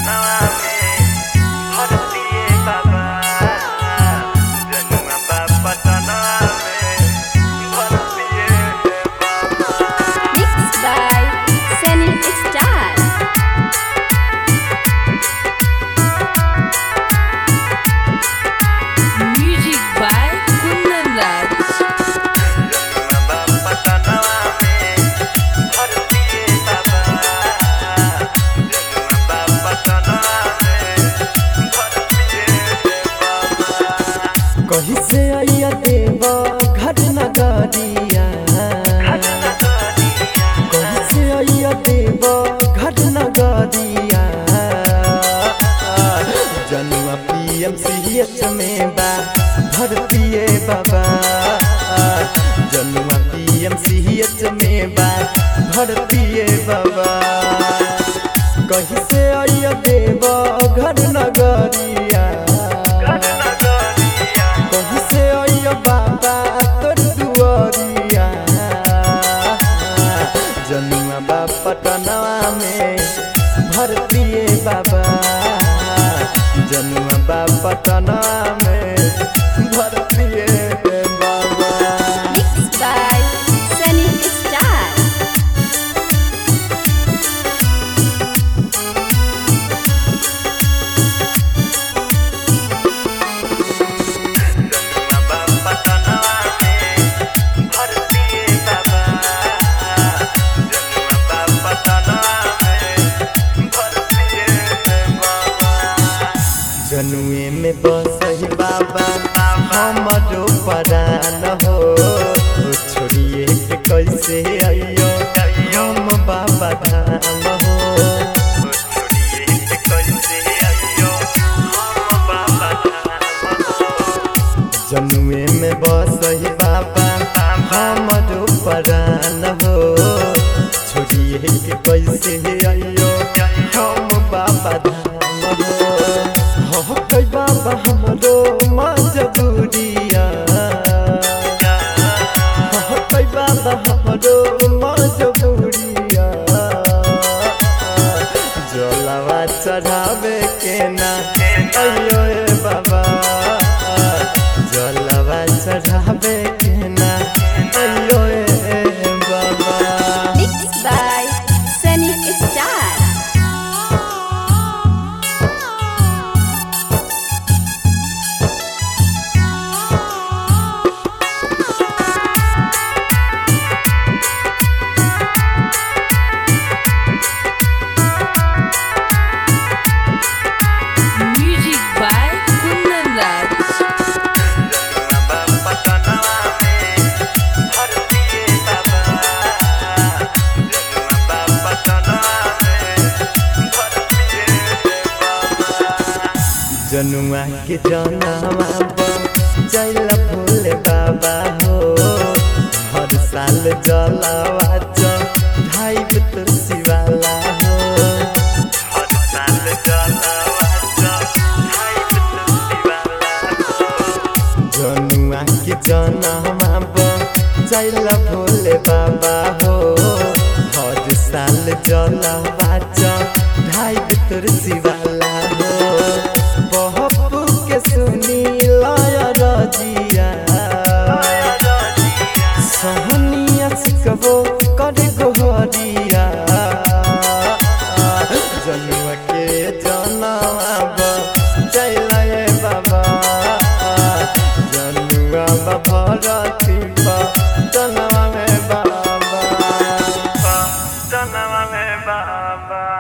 कहीं से आइया देव घर नगरिया, कहीं से आइया देव घर नगरिया। जनुआ PMCH में बा भर्ती बाबा, जनुआ PMCH में बा भर्ती बाबा। कहीं से आइया देव घर नगरिया, बाबा तोर दुआरिया। जनुआ पटनवा में भर्ती बाबा, जनुआ पटनवा में भर्ती बाबा। Mixed by Sunny Star. जनुए में बसही बाबा हमरो परान हो, छोड़िए के कैसे आइयो हम बाबा धाम हो। छोड़िए के कैसे आइयो हम बाबा धाम हो। जनुए में बसही बाबा हमरो परान हो, छोड़िए के कैसे आइयो हम बाबा धाम हो। कई बाबा हमरो मजबूरिया, कई बाबा हमरो मजबूरिया। जलवा चढ़ावे के ना अयो बाबा, जलवा चढ़ावे के ना अयो बाबा। Mixed by Sunny Star. जनुआ के जनवा जैला भोले बाबा हो, हर साल जलवा चढ़ाई तुलसी वाला हो। हर साल जलवा चढ़ाई तुलसी वाला हो। जनुआ के जनवा जैला भोले बाबा हो, हर साल जलवा चढ़ाई तुलसी वाला हो। बहपू के सुनी लाया रजिया, सहनिया सिकबो कर गोहरिया। जनुआ के जनवा चैला बाबा, जनुआ भरती जनवा में बाबा, जनवा में बाबा।